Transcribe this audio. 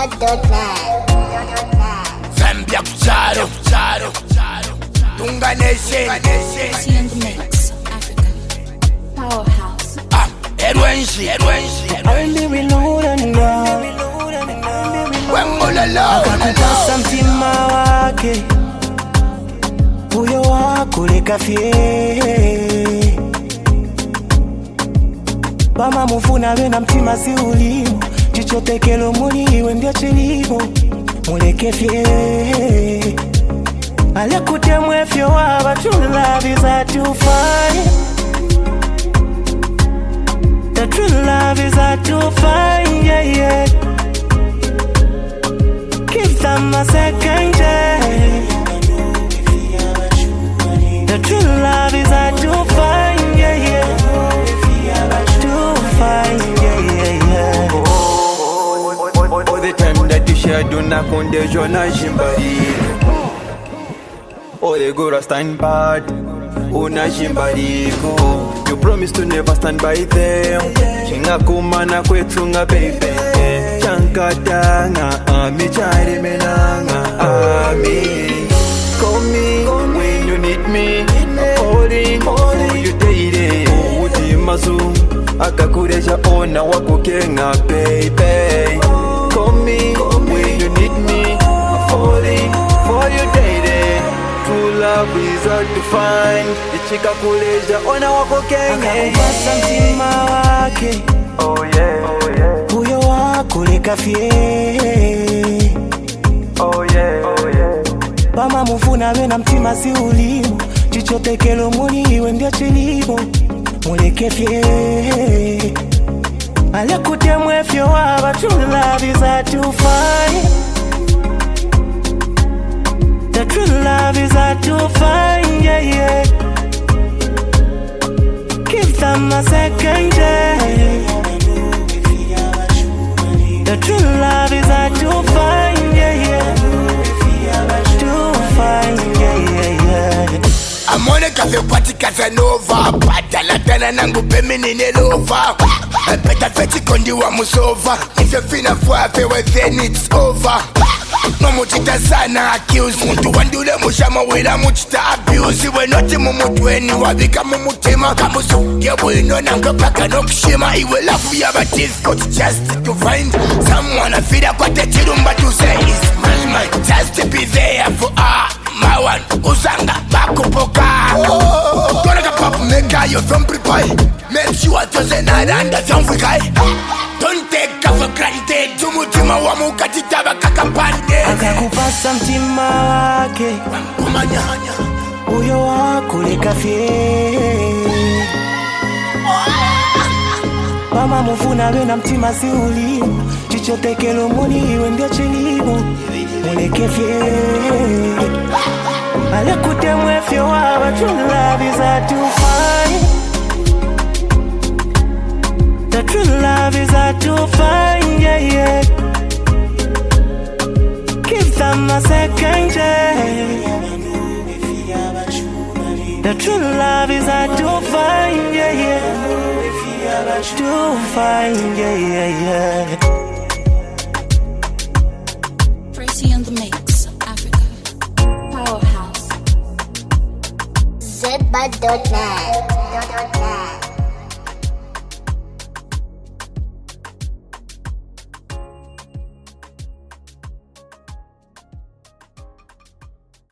Zedbud.net. Zambia kucharo Tunga Nation See in the mix, Africa. Powerhouse. Erwenshi Only reload and down. Wembolala Akakupasa mtima wake, huyo wako lekafie. Bama mufuna we na mtima si ulimo, chichote kelo muliwe ndio chilimo, mulekefie. Alekute mwefyo waba true love is hard to find. The true love is hard to find, yeah. Give them a second chance. The true love is hard to find, yeah. To find, yeah. All the time that you share, do not condemn na jimbari. All the good stand bad, una jimbariko. You promise to never stand by them. Chinga kumana kwetunga baby. Chankatanga, ami chari menanga, ami. Call me when you need me. I'm falling for you daily. Uti mazu, akakureja ona wakukenga baby. Call me when you need me. I'm falling for you daily. True love is hard to find. Ichika kuleja ona wakukenga. Akakupasa mtima wake, Oh yeah, oh yeah, huyo wako lekafie. oh yeah, oh yeah. Bama mufuna we na mtima si ulimo, chichote kelo muliwe ndio chilimo, mulekefie. Alekute mwefyo waba true love is hard to find. The true love is hard to find, yeah. Give them a second chance. The true love is hard to find, yeah. To find, yeah. I'm on a cafe party Casanova. Patalatana nangu pemini nelova. Better fetty kondi wa musova. If you feel a fwafe well then it's over. No muchita sana accuse. Muntu wandule mushama wila muchita abuse. We noti mumutweni wabika mumutima. Kamusu yebu ino nanga paka no kishima. Iwe lafu ya batisco just to find someone a fida kwa te chirumba to say it's my just to be there for my one usanga bakupoka. Gonna get pop maker you from prepare. Make sure to say night and that's on guy. Don't take her for granted. Tumutima wa mukatita bakakapande. Akakupasa mtima wake, Kumanyanya huyo wako lekafie. Bama mufuna we na mtima si ulimo, chichote kelo muliwe ndio chilimo, mulekefie. Alekute mwefyo waba true love is hard to find. The true love is hard to find, yeah. Give them a second chance. The true love is hard to find, yeah. To find, yeah. Tracy in the mix, Africa. Powerhouse. Zedbud.net.